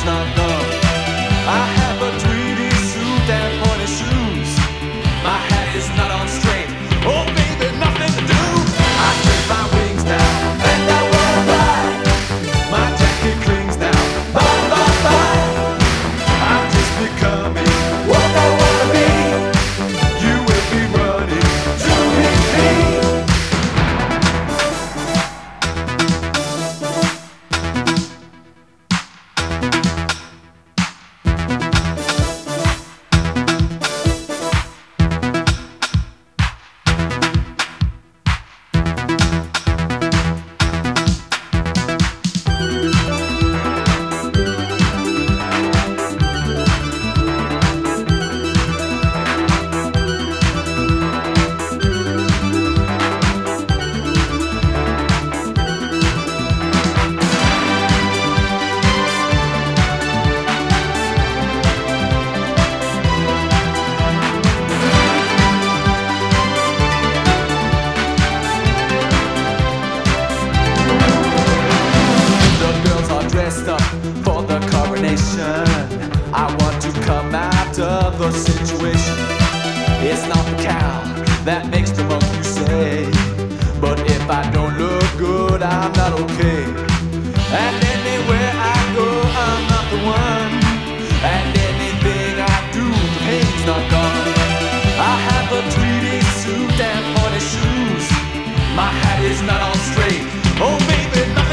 pain's not done. I have a tweedy suit and pointy shoes. My hat is not on straight. Oh baby, nothing to do. I spread my wings down and I roll by. My jacket clings down. Bye, bye, bye. I'm just becoming what I wanna be. You will be running to meet me. For the coronation, I want to come out of the situation. It's not the cow that makes the monkey say, but if I don't look good, I'm not okay. And anywhere I go, I'm not the one. And anything I do, the pain's not gone. I have a tweedy suit and pointy shoes. My hat is not on straight. Oh baby, nothing.